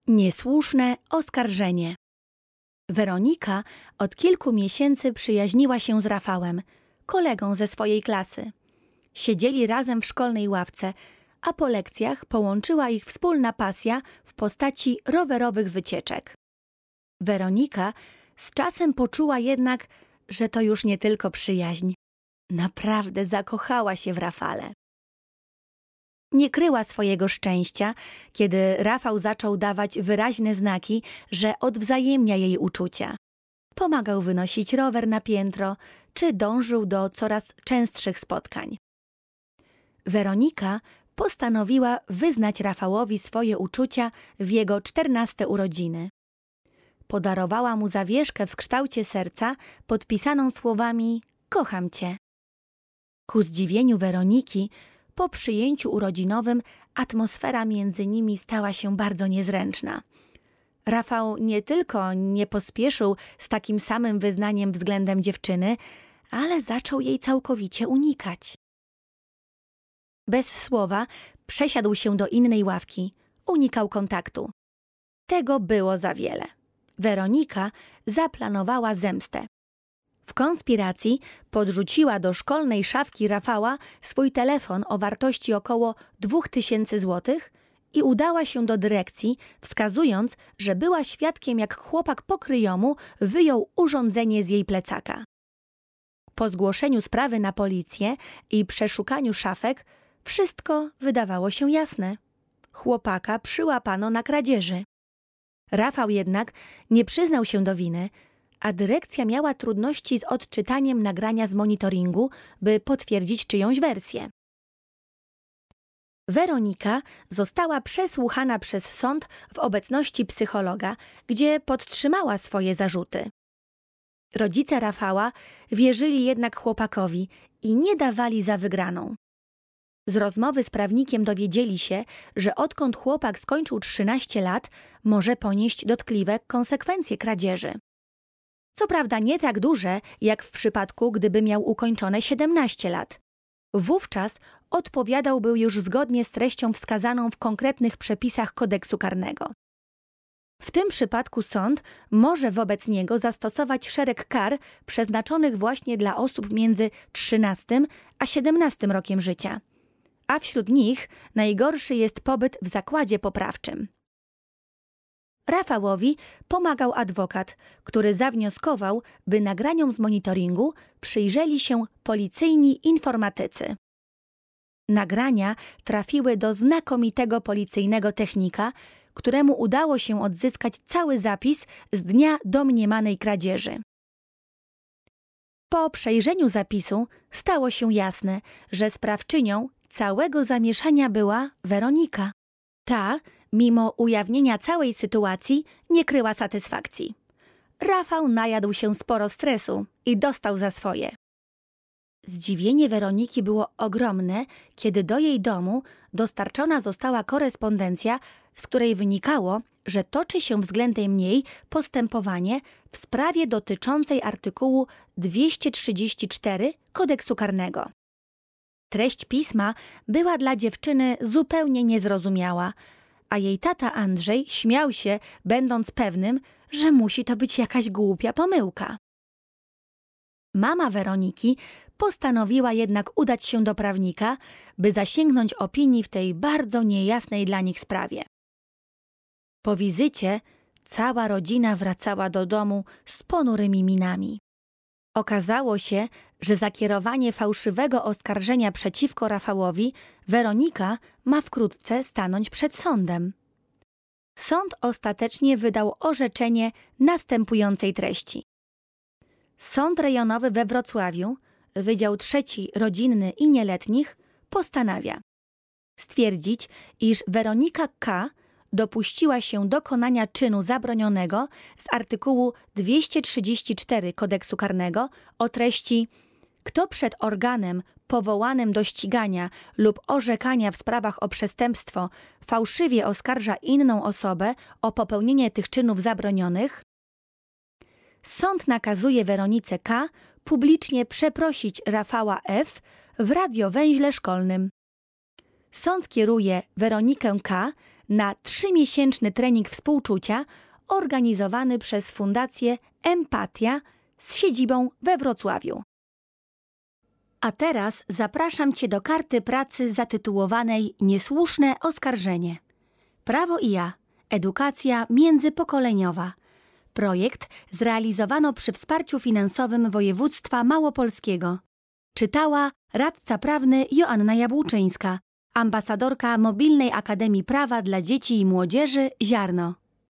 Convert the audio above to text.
Niesłuszne oskarżenie. Weronika od kilku miesięcy przyjaźniła się z Rafałem, kolegą ze swojej klasy. Siedzieli razem w szkolnej ławce, a po lekcjach połączyła ich wspólna pasja w postaci rowerowych wycieczek. Weronika z czasem poczuła jednak, że to już nie tylko przyjaźń. Naprawdę zakochała się w Rafale. Nie kryła swojego szczęścia, kiedy Rafał zaczął dawać wyraźne znaki, że odwzajemnia jej uczucia. Pomagał wynosić rower na piętro, czy dążył do coraz częstszych spotkań. Weronika postanowiła wyznać Rafałowi swoje uczucia w jego 14 urodziny. Podarowała mu zawieszkę w kształcie serca podpisaną słowami „Kocham cię”. Ku zdziwieniu Weroniki, po przyjęciu urodzinowym atmosfera między nimi stała się bardzo niezręczna. Rafał nie tylko nie pospieszył z takim samym wyznaniem względem dziewczyny, ale zaczął jej całkowicie unikać. Bez słowa przesiadł się do innej ławki, unikał kontaktu. Tego było za wiele. Weronika zaplanowała zemstę. W konspiracji podrzuciła do szkolnej szafki Rafała swój telefon o wartości około 2000 złotych i udała się do dyrekcji, wskazując, że była świadkiem, jak chłopak pokryjomu wyjął urządzenie z jej plecaka. Po zgłoszeniu sprawy na policję i przeszukaniu szafek wszystko wydawało się jasne. Chłopaka przyłapano na kradzieży. Rafał jednak nie przyznał się do winy, a dyrekcja miała trudności z odczytaniem nagrania z monitoringu, by potwierdzić czyjąś wersję. Weronika została przesłuchana przez sąd w obecności psychologa, gdzie podtrzymała swoje zarzuty. Rodzice Rafała wierzyli jednak chłopakowi i nie dawali za wygraną. Z rozmowy z prawnikiem dowiedzieli się, że odkąd chłopak skończył 13 lat, może ponieść dotkliwe konsekwencje kradzieży. Co prawda nie tak duże, jak w przypadku, gdyby miał ukończone 17 lat. Wówczas odpowiadałby już zgodnie z treścią wskazaną w konkretnych przepisach kodeksu karnego. W tym przypadku sąd może wobec niego zastosować szereg kar przeznaczonych właśnie dla osób między 13 a 17 rokiem życia. A wśród nich najgorszy jest pobyt w zakładzie poprawczym. Rafałowi pomagał adwokat, który zawnioskował, by nagraniom z monitoringu przyjrzeli się policyjni informatycy. Nagrania trafiły do znakomitego policyjnego technika, któremu udało się odzyskać cały zapis z dnia domniemanej kradzieży. Po przejrzeniu zapisu stało się jasne, że sprawczynią całego zamieszania była Weronika. Ta, mimo ujawnienia całej sytuacji, nie kryła satysfakcji. Rafał najadł się sporo stresu i dostał za swoje. Zdziwienie Weroniki było ogromne, kiedy do jej domu dostarczona została korespondencja, z której wynikało, że toczy się względem niej postępowanie w sprawie dotyczącej artykułu 234 Kodeksu karnego. Treść pisma była dla dziewczyny zupełnie niezrozumiała, a jej tata Andrzej śmiał się, będąc pewnym, że musi to być jakaś głupia pomyłka. Mama Weroniki postanowiła jednak udać się do prawnika, by zasięgnąć opinii w tej bardzo niejasnej dla nich sprawie. Po wizycie cała rodzina wracała do domu z ponurymi minami. Okazało się, że za kierowanie fałszywego oskarżenia przeciwko Rafałowi Weronika ma wkrótce stanąć przed sądem. Sąd ostatecznie wydał orzeczenie następującej treści. Sąd rejonowy we Wrocławiu, Wydział III Rodzinny i Nieletnich, postanawia stwierdzić, iż Weronika K. dopuściła się dokonania czynu zabronionego z artykułu 234 Kodeksu karnego o treści: kto przed organem powołanym do ścigania lub orzekania w sprawach o przestępstwo fałszywie oskarża inną osobę o popełnienie tych czynów zabronionych, sąd nakazuje Weronice K. publicznie przeprosić Rafała F. w radiowęźle szkolnym. Sąd kieruje Weronikę K. na 3-miesięczny trening współczucia organizowany przez Fundację Empatia z siedzibą we Wrocławiu. A teraz zapraszam Cię do karty pracy zatytułowanej Niesłuszne oskarżenie. Prawo i ja. Edukacja międzypokoleniowa. Projekt zrealizowano przy wsparciu finansowym województwa małopolskiego. Czytała radca prawny Joanna Jabłczyńska, ambasadorka Mobilnej Akademii Prawa dla Dzieci i Młodzieży Ziarno.